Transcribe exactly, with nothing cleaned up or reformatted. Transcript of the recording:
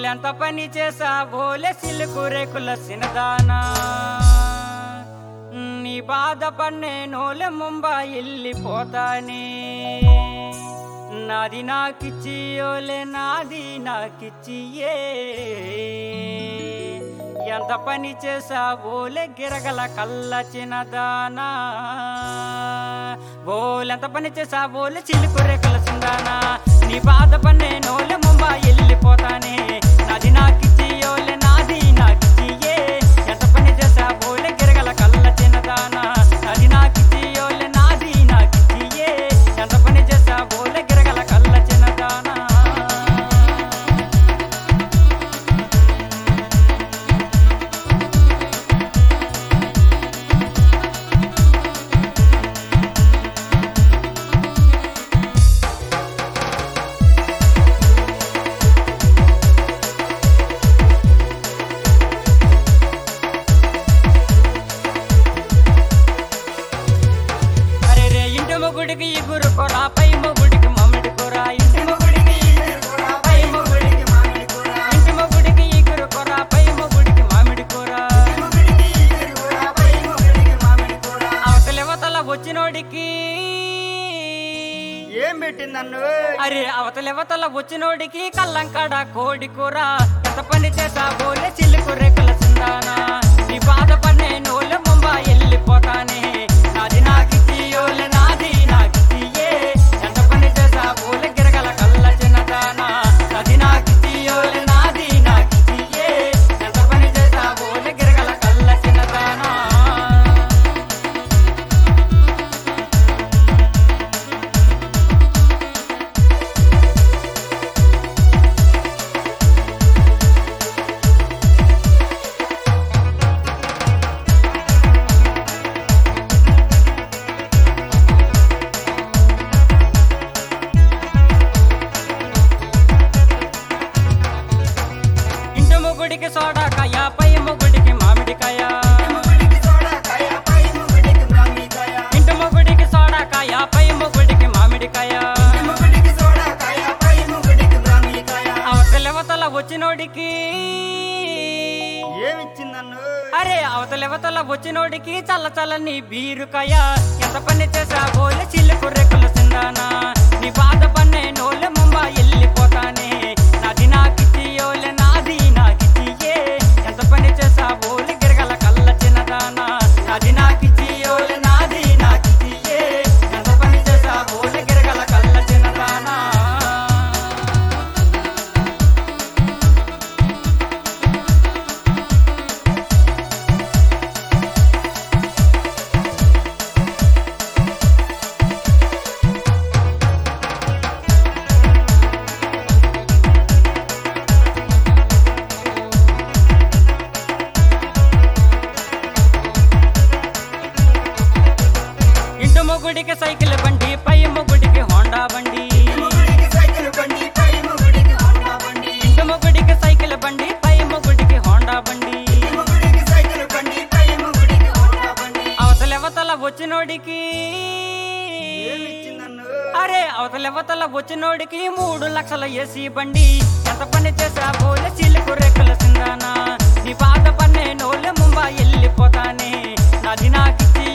బోలెంత పని చేసా బోలే సిలుకు రేకుల సినదానా నీ బాధపన్నే నోలే ముంబై వెళ్ళిపోతానే నాది నాకిచ్చి ఓలే నాది నాకిచ్చియే ఎంత పని చేసా బోలే గిరగల కళ్ళ చిన్నదానా బోలెంత పని చేసా బోలే చిలుకు రేకుల సిందానా నీ బాధ పన్నే నోలే ముంబై వెళ్ళిపోతానే నాది నాకిచ్చి ఓలే నాది నాకిచ్చియే ఎంత పని చేసా బోలే గిరగల కళ్ళ చిన్నదానా నాది నాకిచ్చి ఓలే నాది నాకిచ్చియే ఎంత పని చేసా బోలే గిరగల కళ్ళ చిన్నదానా మొగుడికి ఇగురు కొరా పై మొగుడికి మామిడి కూర ఇంటి మొగుడికి ఇగురు కొరా పై మొగుడికి మామిడి కూర ఇంటి మొగుడికి ఇగురు కొరా పై మొగుడికి మామిడి కూర మొగుడికి ఇగురు కొరా పై మొగుడికి మామిడి కూర అవతల అవతల వచ్చినోడికి ఏం పెట్టిందన్ను అరే అవతల అవతల వచ్చినోడికి కల్లంకాడ కోడి కూర ఎంత పని చేసా బోలే చిల్లుకు రేకుల సిందానా నీ బాధ పన్నే నోలే ముంబై వెళ్ళిపోతానే నాది నాకిచ్చి ఓలే నాది నాకిచ్చియే ఎంత పని చేసా బోలే గిరగల కళ్ళ చిన్నదానా నాది నాకిచ్చి ఓలే నాది నాకిచ్చియే ఎంత పని చేసా బోలే గిరగల కళ్ళ చిన్నదానా మొగుడికి సోడాకాయ పై మొగుడికి మామిడికాయ మొగుడికి సోడాకాయ పై మొగుడికి మామిడికాయ ఇంటి మొగుడికి సోడాకాయ పై మొగుడికి మామిడికాయ మొగుడికి సోడాకాయ పై మొగుడికి మామిడికాయ అవతల అవతల వచ్చినోడికి ఏమిచ్చిందన్ను అరే అవతల అవతల వచ్చినోడికి చల్ల చల్లని బీరుకాయ ఎంత పని చేసా బోలే చిల్లుకు రేకుల సిందానా నీ బాధ పన్నే నోలే ముంబై వెళ్ళిపోతానే నాది నాకిచ్చి ఓలే నాది నాకిచ్చియే ఎంత పని చేసా బోలే గిరగల కళ్ళ చిన్నదానా నాది నాకిచ్చి ఓలే నాది నాకిచ్చియే ఎంత పని చేసా బోలే గిరగల కళ్ళ చిన్నదానా ఇంటి మొగుడికి సైకిల్ బండి పై మొగుడికి హోండా బండి మొగుడికి సైకిల్ బండి పై మొగుడికి హోండా బండి ఇంటి మొగుడికి సైకిల్ బండి పై మొగుడికి హోండా బండి మొగుడికి సైకిల్ బండి పై మొగుడికి హోండా బండి అవతల అవతల వచ్చినోడికి ఏమిచ్చిందన్ను అరే అవతల అవతల వచ్చినోడికి మూడు లక్షల ఏసీ బండి ఎంత పని చేసా బోలే చిలుకు రేకుల సిందానా నీ బాధ పన్నే నోలే ముంబై వెళ్ళిపోతానే నాది నాకిచ్చి